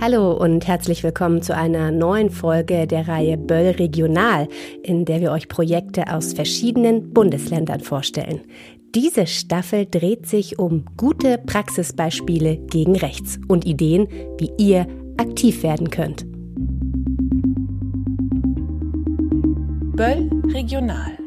Hallo und herzlich willkommen zu einer neuen Folge der Reihe Böll Regional, in der wir euch Projekte aus verschiedenen Bundesländern vorstellen. Diese Staffel dreht sich um gute Praxisbeispiele gegen rechts und Ideen, wie ihr aktiv werden könnt. Böll Regional.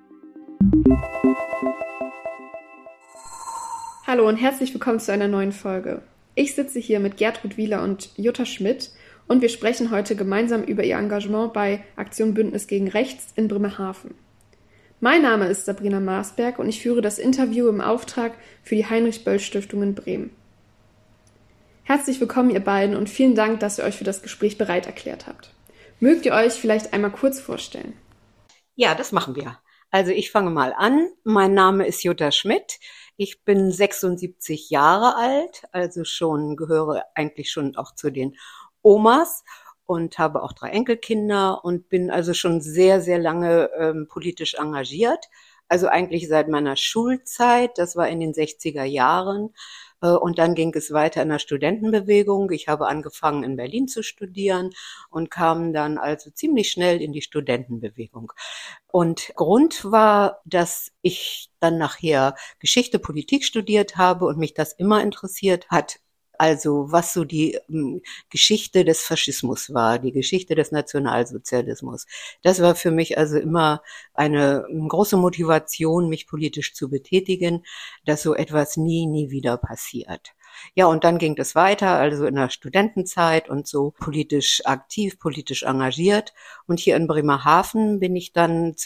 Hallo und herzlich willkommen zu einer neuen Folge. Ich sitze hier mit Gertrud Wieler und Jutta Schmidt und wir sprechen heute gemeinsam über ihr Engagement bei Aktion Bündnis gegen Rechts in Bremerhaven. Mein Name ist Sabrina Marsberg und ich führe das Interview im Auftrag für die Heinrich-Böll-Stiftung in Bremen. Herzlich willkommen ihr beiden und vielen Dank, dass ihr euch für das Gespräch bereit erklärt habt. Mögt ihr euch vielleicht einmal kurz vorstellen? Ja, das machen wir. Also ich fange mal an. Mein Name ist Jutta Schmidt. Ich bin 76 Jahre alt, also gehöre eigentlich schon auch zu den Omas und habe auch 3 Enkelkinder und bin also schon sehr, sehr lange politisch engagiert. Also eigentlich seit meiner Schulzeit, das war in den 60er Jahren. Und dann ging es weiter in der Studentenbewegung. Ich habe angefangen in Berlin zu studieren und kam dann also ziemlich schnell in die Studentenbewegung. Und Grund war, dass ich dann nachher Geschichte, Politik studiert habe und mich das immer interessiert hat. Also was so die Geschichte des Faschismus war, die Geschichte des Nationalsozialismus. Das war für mich also immer eine große Motivation, mich politisch zu betätigen, dass so etwas nie wieder passiert. Ja, und dann ging es weiter, also in der Studentenzeit und so politisch aktiv, politisch engagiert. Und hier in Bremerhaven bin ich dann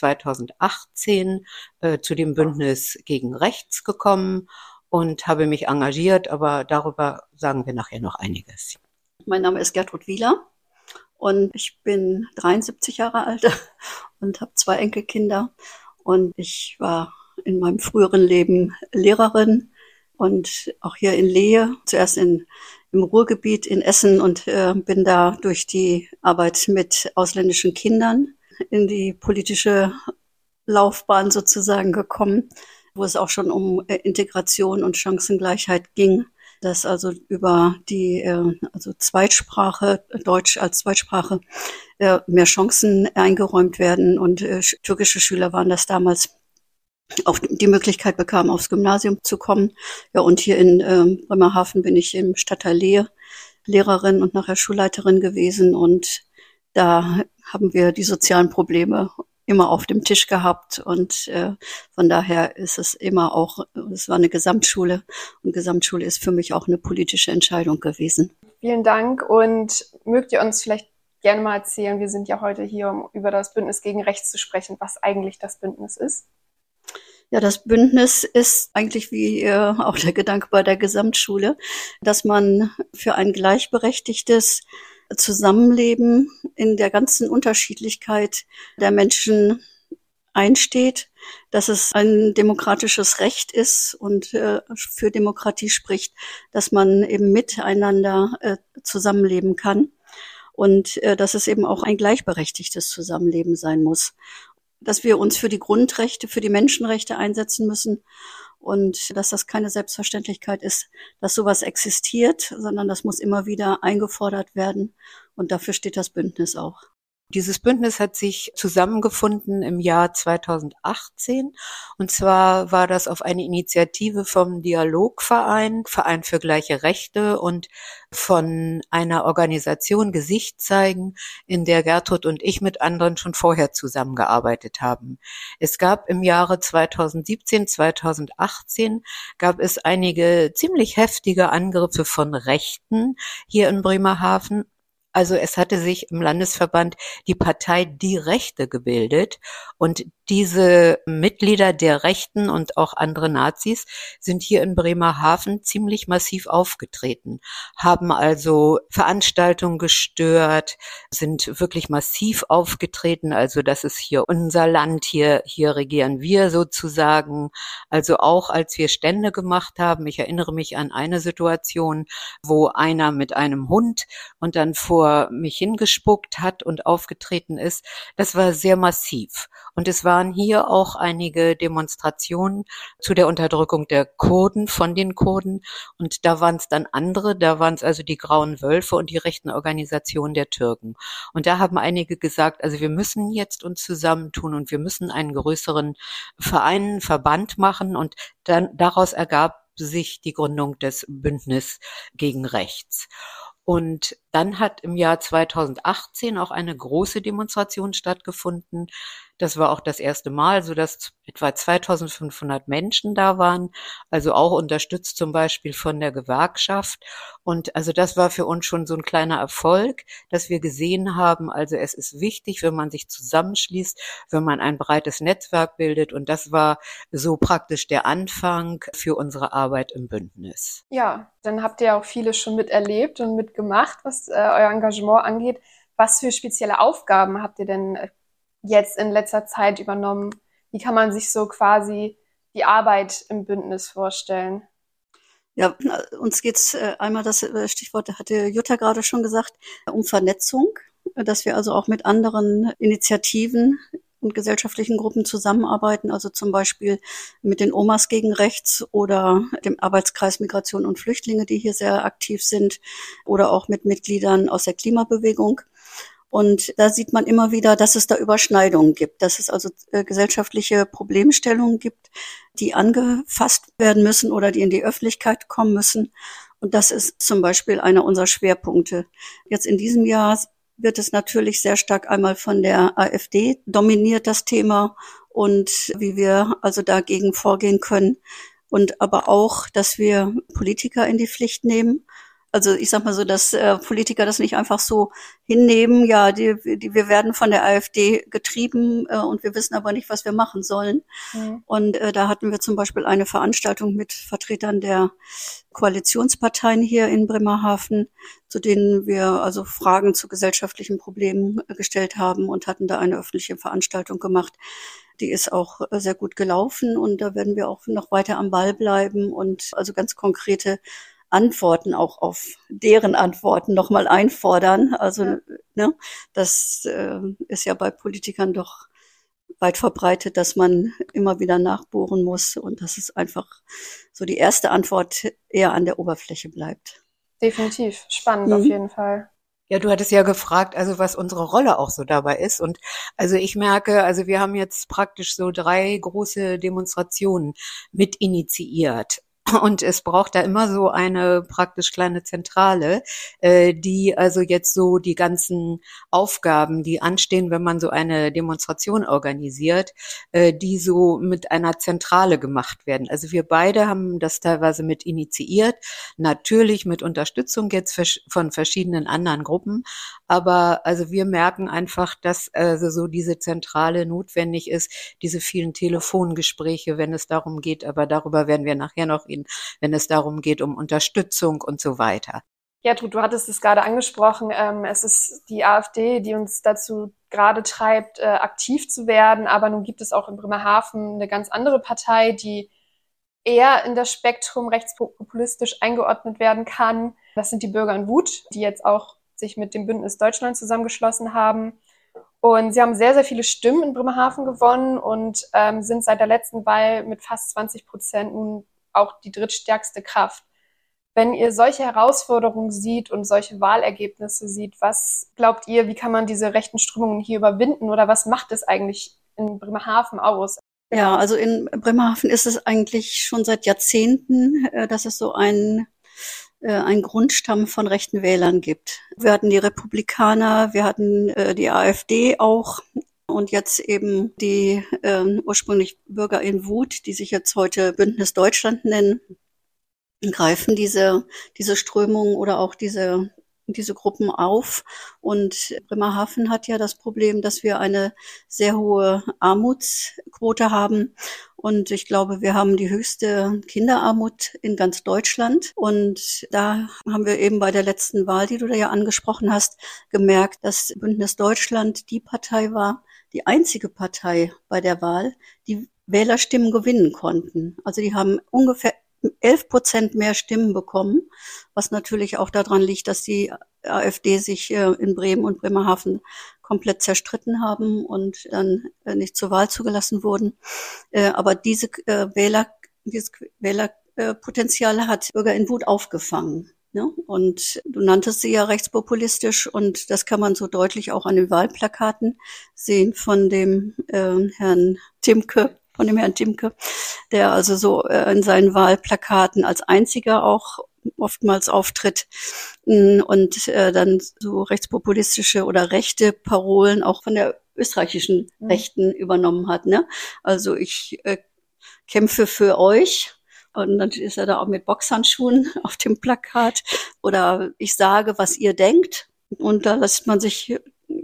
2018 zu dem Bündnis gegen Rechts gekommen und habe mich engagiert, aber darüber sagen wir nachher noch einiges. Mein Name ist Gertrud Wieler und ich bin 73 Jahre alt und habe 2 Enkelkinder. Und ich war in meinem früheren Leben Lehrerin und auch hier in Lehe, zuerst im Ruhrgebiet in Essen und bin da durch die Arbeit mit ausländischen Kindern in die politische Laufbahn sozusagen gekommen, wo es auch schon um Integration und Chancengleichheit ging, dass also über die Zweitsprache, Deutsch als Zweitsprache, mehr Chancen eingeräumt werden und türkische Schüler waren das damals, auch die Möglichkeit bekamen, aufs Gymnasium zu kommen. Ja, und hier in Bremerhaven bin ich im Stadtteil Lehe Lehrerin und nachher Schulleiterin gewesen und da haben wir die sozialen Probleme immer auf dem Tisch gehabt und von daher ist es immer auch, es war eine Gesamtschule und Gesamtschule ist für mich auch eine politische Entscheidung gewesen. Vielen Dank und mögt ihr uns vielleicht gerne mal erzählen, wir sind ja heute hier, um über das Bündnis gegen Rechts zu sprechen, was eigentlich das Bündnis ist? Ja, das Bündnis ist eigentlich wie auch der Gedanke bei der Gesamtschule, dass man für ein gleichberechtigtes Zusammenleben in der ganzen Unterschiedlichkeit der Menschen einsteht, dass es ein demokratisches Recht ist und für Demokratie spricht, dass man eben miteinander zusammenleben kann und dass es eben auch ein gleichberechtigtes Zusammenleben sein muss. Dass wir uns für die Grundrechte, für die Menschenrechte einsetzen müssen und dass das keine Selbstverständlichkeit ist, dass sowas existiert, sondern das muss immer wieder eingefordert werden und dafür steht das Bündnis auch. Dieses Bündnis hat sich zusammengefunden im Jahr 2018 und zwar war das auf eine Initiative vom Dialogverein, Verein für gleiche Rechte und von einer Organisation Gesicht zeigen, in der Gertrud und ich mit anderen schon vorher zusammengearbeitet haben. Es gab im Jahre 2017, 2018 gab es einige ziemlich heftige Angriffe von Rechten hier in Bremerhaven. Also es hatte sich im Landesverband die Partei Die Rechte gebildet und diese Mitglieder der Rechten und auch andere Nazis sind hier in Bremerhaven ziemlich massiv aufgetreten, haben also Veranstaltungen gestört, sind wirklich massiv aufgetreten, also das ist hier unser Land, hier regieren wir sozusagen. Also auch als wir Stände gemacht haben, ich erinnere mich an eine Situation, wo einer mit einem Hund und dann vor mich hingespuckt hat und aufgetreten ist, das war sehr massiv. Und es war waren hier auch einige Demonstrationen zu der Unterdrückung der Kurden von den Kurden. Und da waren es dann andere, da waren es also die Grauen Wölfe und die rechten Organisationen der Türken. Und da haben einige gesagt, also wir müssen jetzt uns zusammentun und wir müssen einen größeren Verband machen. Und dann daraus ergab sich die Gründung des Bündnis gegen Rechts. Und dann hat im Jahr 2018 auch eine große Demonstration stattgefunden. Das war auch das erste Mal, so dass etwa 2500 Menschen da waren, also auch unterstützt zum Beispiel von der Gewerkschaft. Und also das war für uns schon so ein kleiner Erfolg, dass wir gesehen haben, also es ist wichtig, wenn man sich zusammenschließt, wenn man ein breites Netzwerk bildet. Und das war so praktisch der Anfang für unsere Arbeit im Bündnis. Ja, dann habt ihr auch vieles schon miterlebt und mitgemacht, was euer Engagement angeht. Was für spezielle Aufgaben habt ihr denn jetzt in letzter Zeit übernommen? Wie kann man sich so quasi die Arbeit im Bündnis vorstellen? Ja, uns geht's einmal, das Stichwort hatte Jutta gerade schon gesagt, um Vernetzung, dass wir also auch mit anderen Initiativen und gesellschaftlichen Gruppen zusammenarbeiten, also zum Beispiel mit den Omas gegen Rechts oder dem Arbeitskreis Migration und Flüchtlinge, die hier sehr aktiv sind, oder auch mit Mitgliedern aus der Klimabewegung. Und da sieht man immer wieder, dass es da Überschneidungen gibt, dass es also gesellschaftliche Problemstellungen gibt, die angefasst werden müssen oder die in die Öffentlichkeit kommen müssen. Und das ist zum Beispiel einer unserer Schwerpunkte. Jetzt in diesem Jahr wird es natürlich sehr stark einmal von der AfD dominiert, das Thema, und wie wir also dagegen vorgehen können. Und aber auch, dass wir Politiker in die Pflicht nehmen. Also ich sag mal so, dass Politiker das nicht einfach so hinnehmen, ja, wir werden von der AfD getrieben und wir wissen aber nicht, was wir machen sollen. Mhm. Und da hatten wir zum Beispiel eine Veranstaltung mit Vertretern der Koalitionsparteien hier in Bremerhaven, zu denen wir also Fragen zu gesellschaftlichen Problemen gestellt haben und hatten da eine öffentliche Veranstaltung gemacht. Die ist auch sehr gut gelaufen und da werden wir auch noch weiter am Ball bleiben und also ganz konkrete Antworten auch auf deren Antworten nochmal einfordern. Also ne, das ist ja bei Politikern doch weit verbreitet, dass man immer wieder nachbohren muss und dass es einfach so die erste Antwort eher an der Oberfläche bleibt. Definitiv. Spannend auf jeden Fall. Ja, du hattest ja gefragt, also was unsere Rolle auch so dabei ist. Und also ich merke, also wir haben jetzt praktisch so 3 große Demonstrationen mit initiiert. Und es braucht da immer so eine praktisch kleine Zentrale, die also jetzt so die ganzen Aufgaben, die anstehen, wenn man so eine Demonstration organisiert, die so mit einer Zentrale gemacht werden. Also wir beide haben das teilweise mit initiiert, natürlich mit Unterstützung jetzt von verschiedenen anderen Gruppen. Aber also wir merken einfach, dass also so diese Zentrale notwendig ist, diese vielen Telefongespräche, wenn es darum geht, aber darüber werden wir nachher noch reden, wenn es darum geht, um Unterstützung und so weiter. Gertrud, du hattest es gerade angesprochen, es ist die AfD, die uns dazu gerade treibt, aktiv zu werden, aber nun gibt es auch in Bremerhaven eine ganz andere Partei, die eher in das Spektrum rechtspopulistisch eingeordnet werden kann. Das sind die Bürger in Wut, die jetzt auch sich mit dem Bündnis Deutschland zusammengeschlossen haben. Und sie haben sehr, sehr viele Stimmen in Bremerhaven gewonnen und sind seit der letzten Wahl mit fast 20% nun auch die drittstärkste Kraft. Wenn ihr solche Herausforderungen seht und solche Wahlergebnisse seht, was glaubt ihr, wie kann man diese rechten Strömungen hier überwinden oder was macht es eigentlich in Bremerhaven aus? Ja, also in Bremerhaven ist es eigentlich schon seit Jahrzehnten, dass es so ein Grundstamm von rechten Wählern gibt. Wir hatten die Republikaner, wir hatten die AfD auch und jetzt eben die ursprünglich Bürger in Wut, die sich jetzt heute Bündnis Deutschland nennen, greifen diese Strömungen oder auch diese Gruppen auf. Und Bremerhaven hat ja das Problem, dass wir eine sehr hohe Armutsquote haben. Und ich glaube, wir haben die höchste Kinderarmut in ganz Deutschland. Und da haben wir eben bei der letzten Wahl, die du da ja angesprochen hast, gemerkt, dass Bündnis Deutschland die Partei war, die einzige Partei bei der Wahl, die Wählerstimmen gewinnen konnten. Also die haben ungefähr 11% mehr Stimmen bekommen, was natürlich auch daran liegt, dass die AfD sich in Bremen und Bremerhaven komplett zerstritten haben und dann nicht zur Wahl zugelassen wurden. Aber dieses Wählerpotenzial hat Bürger in Wut aufgefangen. Ne? Und du nanntest sie ja rechtspopulistisch und das kann man so deutlich auch an den Wahlplakaten sehen von dem Herrn Timke, der also so in seinen Wahlplakaten als einziger auch oftmals auftritt und dann so rechtspopulistische oder rechte Parolen auch von der österreichischen Rechten übernommen hat. Ne? Also ich kämpfe für euch. Und dann ist er da auch mit Boxhandschuhen auf dem Plakat. Oder ich sage, was ihr denkt. Und da lässt man sich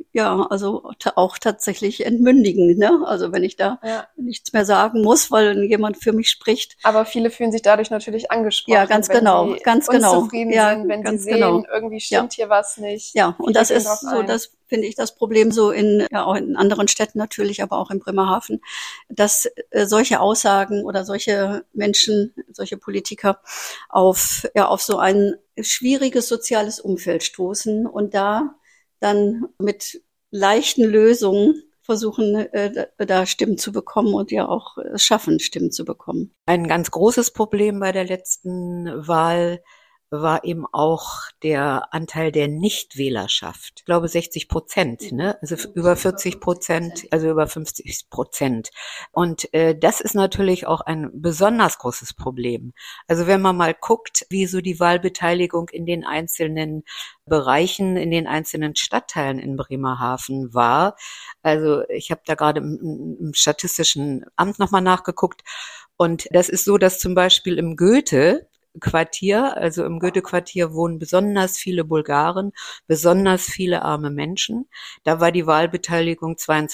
also auch tatsächlich entmündigen, ne? Also wenn ich da nichts mehr sagen muss, weil jemand für mich spricht. Aber viele fühlen sich dadurch natürlich angesprochen. Ja, ganz genau. Unzufrieden sind, wenn sie sehen, irgendwie stimmt hier was nicht. Ja, und das ist so, das finde ich das Problem so auch in anderen Städten natürlich, aber auch in Bremerhaven, dass solche Aussagen oder solche Menschen, solche Politiker auf so ein schwieriges soziales Umfeld stoßen und da dann mit leichten Lösungen versuchen, da Stimmen zu bekommen und ja auch schaffen, Stimmen zu bekommen. Ein ganz großes Problem bei der letzten Wahl war eben auch der Anteil der Nichtwählerschaft. Ich glaube 60%, ne? Also über 40%, also über 50%. Und das ist natürlich auch ein besonders großes Problem. Also wenn man mal guckt, wie so die Wahlbeteiligung in den einzelnen Bereichen, in den einzelnen Stadtteilen in Bremerhaven war. Also ich habe da gerade im Statistischen Amt nochmal nachgeguckt. Und das ist so, dass zum Beispiel im Goethe-Quartier, also im Goethe-Quartier wohnen besonders viele Bulgaren, besonders viele arme Menschen. Da war die Wahlbeteiligung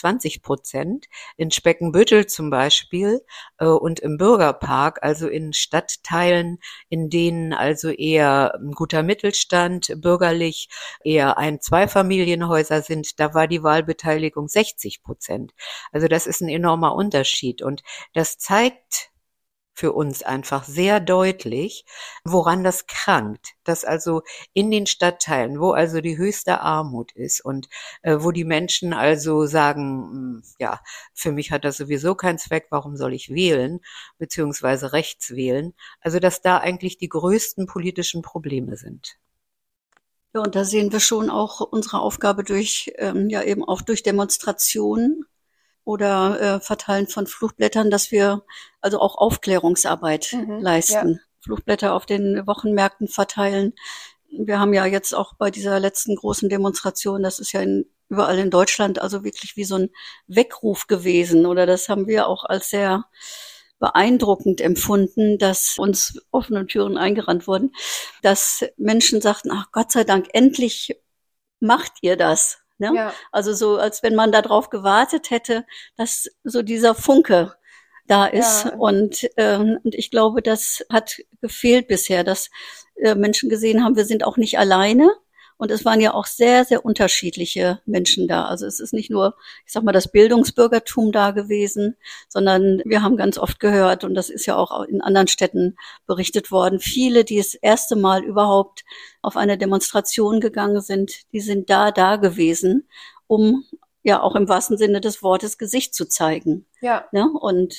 22%. In Speckenbüttel zum Beispiel und im Bürgerpark, also in Stadtteilen, in denen also eher ein guter Mittelstand, bürgerlich eher Zweifamilienhäuser sind, da war die Wahlbeteiligung 60%. Also das ist ein enormer Unterschied und das zeigt für uns einfach sehr deutlich, woran das krankt, dass also in den Stadtteilen, wo also die höchste Armut ist und wo die Menschen also sagen, ja, für mich hat das sowieso keinen Zweck, warum soll ich wählen, beziehungsweise rechts wählen, also dass da eigentlich die größten politischen Probleme sind. Ja, und da sehen wir schon auch unsere Aufgabe durch, eben auch durch Demonstrationen oder Verteilen von Flugblättern, dass wir also auch Aufklärungsarbeit leisten. Ja. Flugblätter auf den Wochenmärkten verteilen. Wir haben ja jetzt auch bei dieser letzten großen Demonstration, das ist ja überall in Deutschland, also wirklich wie so ein Weckruf gewesen. Oder das haben wir auch als sehr beeindruckend empfunden, dass uns offene Türen eingerannt wurden, dass Menschen sagten, ach Gott sei Dank, endlich macht ihr das. Ne? Ja. Also so, als wenn man darauf gewartet hätte, dass so dieser Funke da ist. Ja. Und ich glaube, das hat gefehlt bisher, dass Menschen gesehen haben, wir sind auch nicht alleine. Und es waren ja auch sehr, sehr unterschiedliche Menschen da. Also es ist nicht nur, ich sag mal, das Bildungsbürgertum da gewesen, sondern wir haben ganz oft gehört, und das ist ja auch in anderen Städten berichtet worden, viele, die das erste Mal überhaupt auf eine Demonstration gegangen sind, die sind da gewesen, um ja auch im wahrsten Sinne des Wortes Gesicht zu zeigen. Ja. Ja, und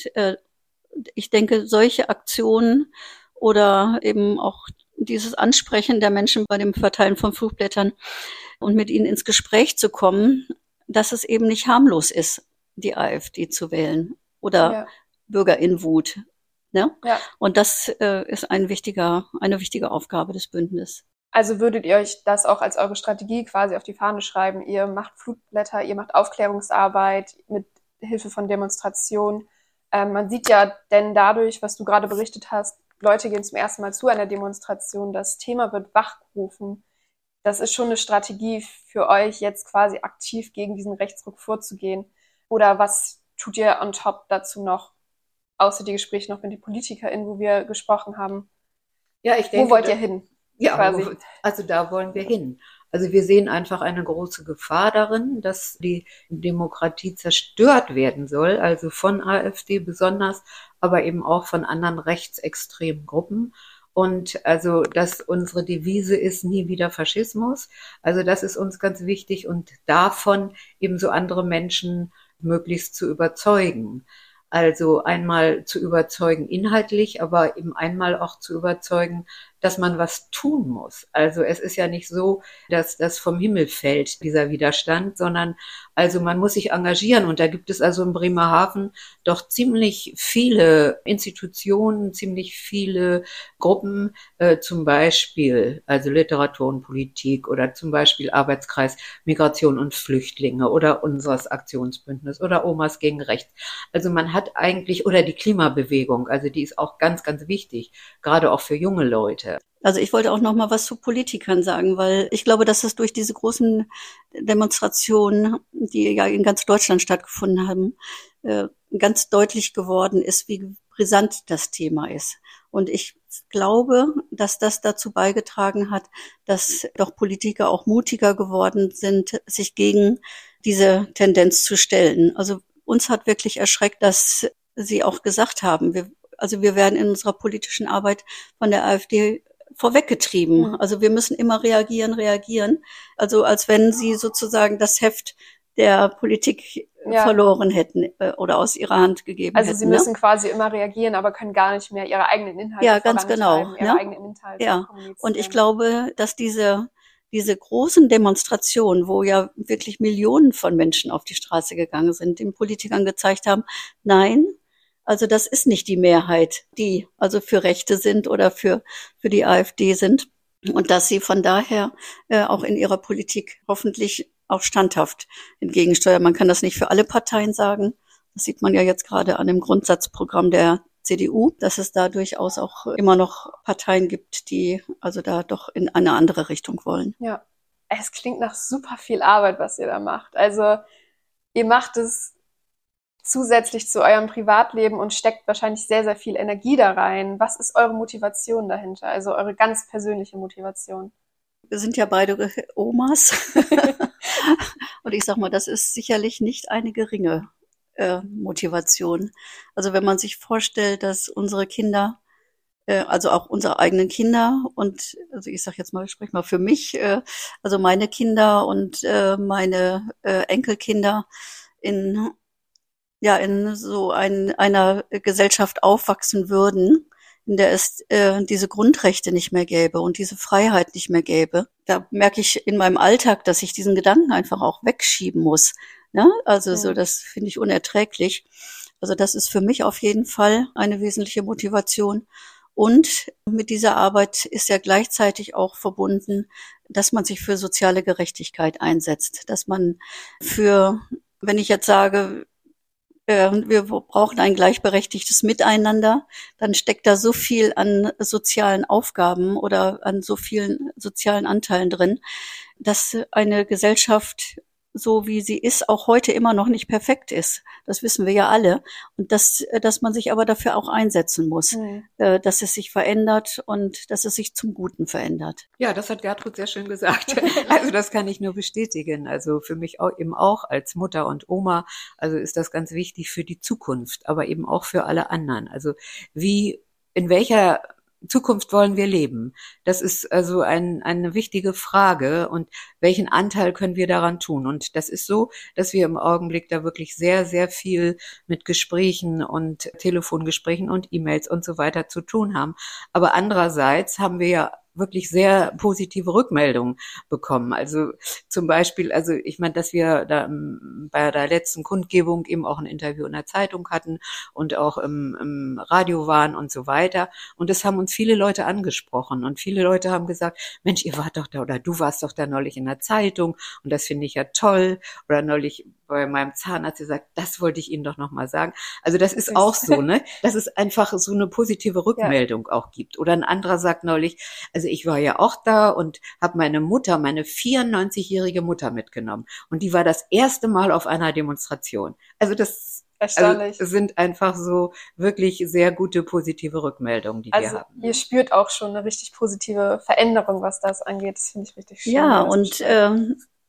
ich denke, solche Aktionen oder eben auch dieses Ansprechen der Menschen bei dem Verteilen von Flugblättern und mit ihnen ins Gespräch zu kommen, dass es eben nicht harmlos ist, die AfD zu wählen oder Bürger in Wut. Ne? Ja. Und das ist eine wichtige Aufgabe des Bündnisses. Also würdet ihr euch das auch als eure Strategie quasi auf die Fahne schreiben? Ihr macht Flugblätter, ihr macht Aufklärungsarbeit mit Hilfe von Demonstrationen. Man sieht ja denn dadurch, was du gerade berichtet hast, Leute gehen zum ersten Mal zu einer Demonstration, das Thema wird wachgerufen. Das ist schon eine Strategie für euch, jetzt quasi aktiv gegen diesen Rechtsruck vorzugehen. Oder was tut ihr on top dazu noch, außer die Gespräche noch mit den PolitikerInnen, wo wir gesprochen haben? Ja, ich denke, wo wollt ihr hin? Ja, also da wollen wir hin. Also wir sehen einfach eine große Gefahr darin, dass die Demokratie zerstört werden soll, also von AfD besonders, aber eben auch von anderen rechtsextremen Gruppen. Und also, dass unsere Devise ist, nie wieder Faschismus. Also das ist uns ganz wichtig und davon eben so andere Menschen möglichst zu überzeugen. Also einmal zu überzeugen inhaltlich, aber eben einmal auch zu überzeugen, dass man was tun muss. Also es ist ja nicht so, dass das vom Himmel fällt, dieser Widerstand, sondern also man muss sich engagieren. Und da gibt es also in Bremerhaven doch ziemlich viele Institutionen, ziemlich viele Gruppen, zum Beispiel also Literatur und Politik oder zum Beispiel Arbeitskreis Migration und Flüchtlinge oder unseres Aktionsbündnis oder Omas gegen Rechts. Also man hat eigentlich, oder die Klimabewegung, also die ist auch ganz, ganz wichtig, gerade auch für junge Leute. Also ich wollte auch noch mal was zu Politikern sagen, weil ich glaube, dass es durch diese großen Demonstrationen, die ja in ganz Deutschland stattgefunden haben, ganz deutlich geworden ist, wie brisant das Thema ist. Und ich glaube, dass das dazu beigetragen hat, dass doch Politiker auch mutiger geworden sind, sich gegen diese Tendenz zu stellen. Also uns hat wirklich erschreckt, dass Sie auch gesagt haben, wir werden in unserer politischen Arbeit von der AfD vorweggetrieben. Also wir müssen immer reagieren. Also als wenn sie sozusagen das Heft der Politik verloren hätten oder aus ihrer Hand gegeben hätten. Also sie müssen quasi immer reagieren, aber können gar nicht mehr ihre eigenen Inhalte ganz genau. ihre eigenen Inhalte kommunizieren. Und ich glaube, dass diese großen Demonstrationen, wo ja wirklich Millionen von Menschen auf die Straße gegangen sind, den Politikern gezeigt haben, nein, also das ist nicht die Mehrheit, die also für Rechte sind oder für die AfD sind. Und dass sie von daher auch in ihrer Politik hoffentlich auch standhaft entgegensteuern. Man kann das nicht für alle Parteien sagen. Das sieht man ja jetzt gerade an dem Grundsatzprogramm der CDU, dass es da durchaus auch immer noch Parteien gibt, die also da doch in eine andere Richtung wollen. Ja, es klingt nach super viel Arbeit, was ihr da macht. Also ihr macht es zusätzlich zu eurem Privatleben und steckt wahrscheinlich sehr, sehr viel Energie da rein. Was ist eure Motivation dahinter? Also eure ganz persönliche Motivation? Wir sind ja beide Omas. Und ich sag mal, das ist sicherlich nicht eine geringe Motivation. Also wenn man sich vorstellt, dass unsere Kinder, also auch unsere eigenen Kinder und also ich sag jetzt mal, ich spreche mal für mich, also meine Kinder und meine Enkelkinder in so einer Gesellschaft aufwachsen würden, in der es diese Grundrechte nicht mehr gäbe und diese Freiheit nicht mehr gäbe. Da merke ich in meinem Alltag, dass ich diesen Gedanken einfach auch wegschieben muss. Ne? Also so, das finde ich unerträglich. Also das ist für mich auf jeden Fall eine wesentliche Motivation. Und mit dieser Arbeit ist ja gleichzeitig auch verbunden, dass man sich für soziale Gerechtigkeit einsetzt. Dass man wenn ich jetzt sage, wir brauchen ein gleichberechtigtes Miteinander, dann steckt da so viel an sozialen Aufgaben oder an so vielen sozialen Anteilen drin, dass eine Gesellschaft, so wie sie ist, auch heute immer noch nicht perfekt ist. Das wissen wir ja alle. Und dass man sich aber dafür auch einsetzen muss, dass es sich verändert und dass es sich zum Guten verändert. Ja, das hat Gertrud sehr schön gesagt. Also das kann ich nur bestätigen. Also für mich auch, eben auch als Mutter und Oma, also ist das ganz wichtig für die Zukunft, aber eben auch für alle anderen. Also in welcher Zukunft wollen wir leben? Das ist also eine wichtige Frage. Und welchen Anteil können wir daran tun? Und das ist so, dass wir im Augenblick da wirklich sehr, sehr viel mit Gesprächen und Telefongesprächen und E-Mails und so weiter zu tun haben. Aber andererseits haben wir ja wirklich sehr positive Rückmeldungen bekommen. Also zum Beispiel, also ich meine, dass wir da bei der letzten Kundgebung eben auch ein Interview in der Zeitung hatten und auch im Radio waren und so weiter. Und das haben uns viele Leute angesprochen und viele Leute haben gesagt, Mensch, ihr wart doch da oder du warst doch da neulich in der Zeitung und das finde ich ja toll. Oder neulich bei meinem Zahnarzt gesagt, das wollte ich Ihnen doch nochmal sagen. Also das ist auch so, ne, dass es einfach so eine positive Rückmeldung auch gibt. Oder ein anderer sagt neulich, also ich war ja auch da und habe meine 94-jährige Mutter mitgenommen. Und die war das erste Mal auf einer Demonstration. Also das sind einfach so wirklich sehr gute, positive Rückmeldungen, die wir haben. Ihr spürt auch schon eine richtig positive Veränderung, was das angeht. Das finde ich richtig schön. Ja, und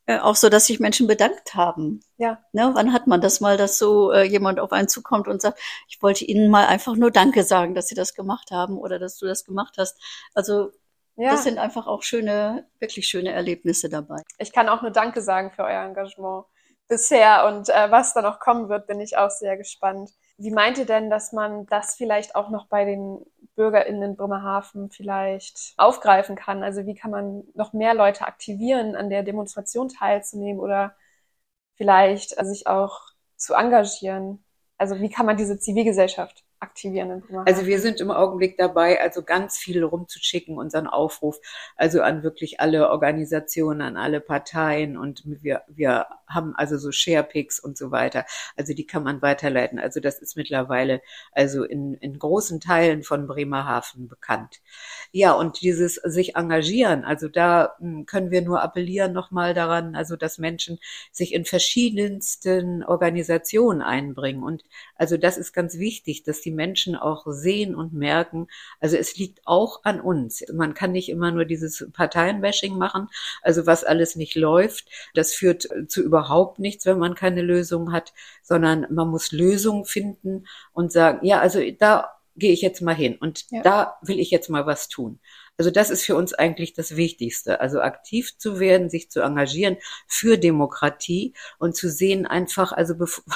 auch so, dass sich Menschen bedankt haben. Ja. Ne, wann hat man das mal, dass so jemand auf einen zukommt und sagt, ich wollte Ihnen mal einfach nur Danke sagen, dass Sie das gemacht haben oder dass du das gemacht hast. Also das sind einfach auch wirklich schöne Erlebnisse dabei. Ich kann auch nur Danke sagen für euer Engagement bisher und was da noch kommen wird, bin ich auch sehr gespannt. Wie meint ihr denn, dass man das vielleicht auch noch bei den BürgerInnen in Bremerhaven vielleicht aufgreifen kann? Also wie kann man noch mehr Leute aktivieren, an der Demonstration teilzunehmen oder vielleicht sich auch zu engagieren? Also wie kann man diese Zivilgesellschaft aktivieren in Bremerhaven? Also wir sind im Augenblick dabei, also ganz viel rumzuschicken, unseren Aufruf, also an wirklich alle Organisationen, an alle Parteien, und wir haben also so Sharepics und so weiter. Also die kann man weiterleiten. Also das ist mittlerweile also in großen Teilen von Bremerhaven bekannt. Ja, und dieses sich engagieren, also da können wir nur appellieren nochmal daran, also dass Menschen sich in verschiedensten Organisationen einbringen. Und also das ist ganz wichtig, dass die Menschen auch sehen und merken, also es liegt auch an uns. Man kann nicht immer nur dieses Parteienbashing machen, also was alles nicht läuft. Das führt zu überhaupt nichts, wenn man keine Lösung hat, sondern man muss Lösungen finden und sagen, ja, also da gehe ich jetzt mal hin und da will ich jetzt mal was tun. Also das ist für uns eigentlich das Wichtigste, also aktiv zu werden, sich zu engagieren für Demokratie und zu sehen einfach, also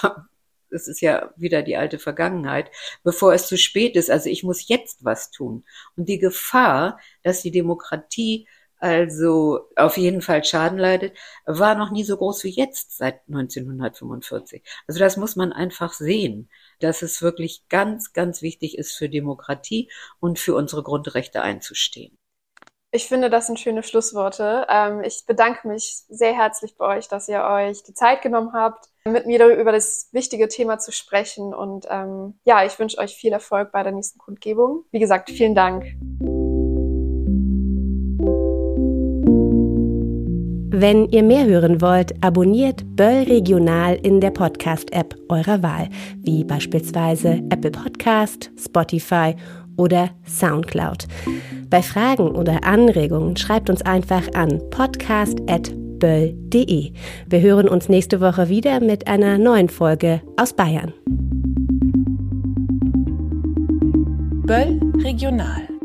es ist ja wieder die alte Vergangenheit, bevor es zu spät ist. Also ich muss jetzt was tun. Und die Gefahr, dass die Demokratie also auf jeden Fall Schaden leidet, war noch nie so groß wie jetzt seit 1945. Also das muss man einfach sehen, dass es wirklich ganz, ganz wichtig ist, für Demokratie und für unsere Grundrechte einzustehen. Ich finde, das sind schöne Schlussworte. Ich bedanke mich sehr herzlich bei euch, dass ihr euch die Zeit genommen habt, mit mir über das wichtige Thema zu sprechen. Und ich wünsche euch viel Erfolg bei der nächsten Kundgebung. Wie gesagt, vielen Dank. Wenn ihr mehr hören wollt, abonniert Böll Regional in der Podcast-App eurer Wahl, wie beispielsweise Apple Podcast, Spotify oder Soundcloud. Bei Fragen oder Anregungen schreibt uns einfach an podcast@böll.de. Wir hören uns nächste Woche wieder mit einer neuen Folge aus Bayern. Böll Regional.